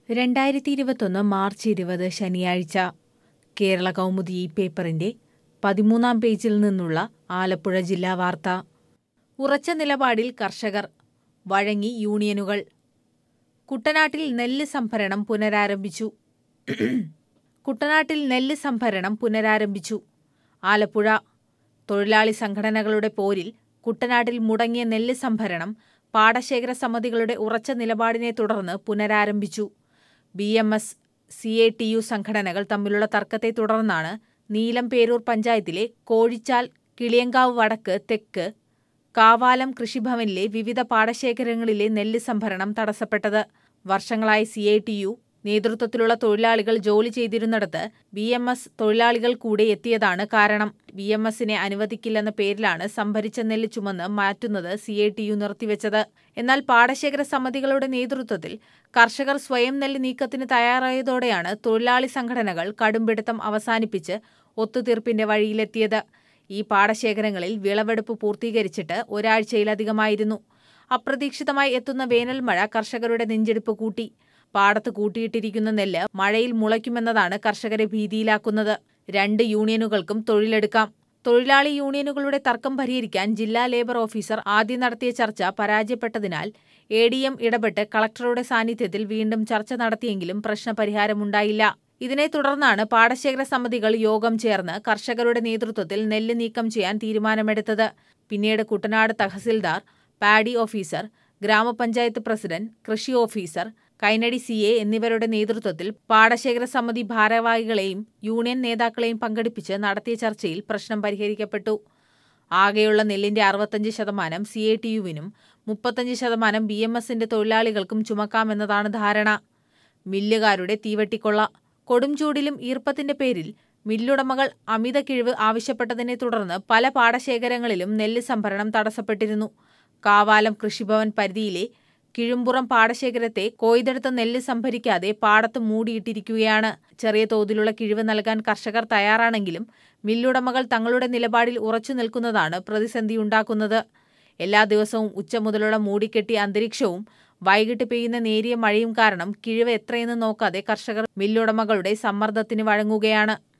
2021 March 20 ശനിയാഴ്ച കേരള കൗമുദി പേപ്പറിന്റെ 13-ാം പേജിൽ നിന്നുള്ള ആലപ്പുഴ ജില്ലാ വാർത്ത. ഉറച്ച നിലപാടിൽ കർഷകർ, വഴങ്ങി യൂണിയനുകൾ. കുട്ടനാട്ടിൽ നെല്ല് സംഭരണം പുനരാരംഭിച്ചു. കുട്ടനാട്ടിൽ നെല്ല് സംഭരണം പുനരാരംഭിച്ചു. ആലപ്പുഴ. തൊഴിലാളി സംഘടനകളുടെ പോരിൽ കുട്ടനാട്ടിൽ മുടങ്ങിയ നെല്ല് സംഭരണം പാടശേഖര സമിതികളുടെ ഉറച്ച നിലപാടിനെ തുടർന്ന് പുനരാരംഭിച്ചു. BMS, CATU സംഘടനകൾ തമ്മിലുള്ള തർക്കത്തെ തുടർന്നാണ് നീലംപേരൂർ പഞ്ചായത്തിലെ കോഴിച്ചാൽ, കിളിയങ്കാവ് വടക്ക്, തെക്ക്, കാവാലം കൃഷിഭവനിലെ വിവിധ പാടശേഖരങ്ങളിലെ നെല്ല് സംഭരണം തടസ്സപ്പെട്ടത്. വർഷങ്ങളായി CATU നേതൃത്വത്തിലുള്ള തൊഴിലാളികൾ ജോലി ചെയ്തിരുന്നിടത്ത് BMS തൊഴിലാളികൾ കൂടെ എത്തിയതാണ് കാരണം. BMSനെ അനുവദിക്കില്ലെന്ന പേരിലാണ് സംഭരിച്ച നെല്ല് ചുമന്ന് മാറ്റുന്നത് CATU നിർത്തിവെച്ചത്. എന്നാൽ പാടശേഖര സമിതികളുടെ നേതൃത്വത്തിൽ കർഷകർ സ്വയം നെല്ല് നീക്കത്തിന് തയ്യാറായതോടെയാണ് തൊഴിലാളി സംഘടനകൾ കടുംപിടുത്തം അവസാനിപ്പിച്ച് ഒത്തുതീർപ്പിന്റെ വഴിയിലെത്തിയത്. ഈ പാടശേഖരങ്ങളിൽ വിളവെടുപ്പ് പൂർത്തീകരിച്ചിട്ട് ഒരാഴ്ചയിലധികമായിരുന്നു. അപ്രതീക്ഷിതമായി എത്തുന്ന വേനൽ മഴ കർഷകരുടെ നെഞ്ചെടുപ്പ് കൂട്ടി. പാടത്ത് കൂട്ടിയിട്ടിരിക്കുന്ന നെല്ല് മഴയിൽ മുളയ്ക്കുമെന്നതാണ് കർഷകരെ ഭീതിയിലാക്കുന്നത്. 2 യൂണിയനുകൾക്കും തൊഴിലെടുക്കാം. തൊഴിലാളി യൂണിയനുകളുടെ തർക്കം പരിഹരിക്കാൻ ജില്ലാ ലേബർ ഓഫീസർ ആദ്യം നടത്തിയ ചർച്ച പരാജയപ്പെട്ടതിനാൽ ADM ഇടപെട്ട് കളക്ടറുടെ സാന്നിധ്യത്തിൽ വീണ്ടും ചർച്ച നടത്തിയെങ്കിലും പ്രശ്നപരിഹാരമുണ്ടായില്ല. ഇതിനെ തുടർന്നാണ് പാടശേഖര സമിതികൾ യോഗം ചേർന്ന് കർഷകരുടെ നേതൃത്വത്തിൽ നെല്ല് നീക്കം ചെയ്യാൻ തീരുമാനമെടുത്തത്. പിന്നീട് കുട്ടനാട് തഹസിൽദാർ, പാഡി ഓഫീസർ, ഗ്രാമപഞ്ചായത്ത് പ്രസിഡന്റ്, കൃഷി ഓഫീസർ, കൈനടി CA എന്നിവരുടെ നേതൃത്വത്തിൽ പാടശേഖര സമിതി ഭാരവാഹികളെയും യൂണിയൻ നേതാക്കളെയും പങ്കെടുപ്പിച്ച് നടത്തിയ ചർച്ചയിൽ പ്രശ്നം പരിഹരിക്കപ്പെട്ടു. ആകെയുള്ള നെല്ലിന്റെ 65% CATUവിനും 35% BMSന്റെ തൊഴിലാളികൾക്കും ചുമക്കാമെന്നതാണ് ധാരണ. മില്ലുകാരുടെ തീവെട്ടിക്കൊള്ള. കൊടുംചൂടിലും ഈർപ്പത്തിന്റെ പേരിൽ മില്ലുടമകൾ അമിത കിഴിവ് ആവശ്യപ്പെട്ടതിനെ തുടർന്ന് പല പാടശേഖരങ്ങളിലും നെല്ല് സംഭരണം തടസ്സപ്പെട്ടിരുന്നു. കാവാലം കൃഷിഭവൻ പരിധിയിലെ കിഴുമ്പുറം പാടശേഖരത്തെ കൊയ്തെടുത്ത നെല്ല് സംഭരിക്കാതെ പാടത്ത് മൂടിയിട്ടിരിക്കുകയാണ്. ചെറിയ തോതിലുള്ള കിഴിവ് നൽകാൻ കർഷകർ തയ്യാറാണെങ്കിലും മില്ലുടമകൾ തങ്ങളുടെ നിലപാടിൽ ഉറച്ചു നിൽക്കുന്നതാണ് പ്രതിസന്ധിയുണ്ടാക്കുന്നത്. എല്ലാ ദിവസവും ഉച്ച മുതലുള്ള മൂടിക്കെട്ടിയ അന്തരീക്ഷവും വൈകിട്ട് പെയ്യുന്ന നേരിയ മഴയും കാരണം കിഴിവ് എത്രയെന്ന് നോക്കാതെ കർഷകർ മില്ലുടമകളുടെ സമ്മർദ്ദത്തിന് വഴങ്ങുകയാണ്.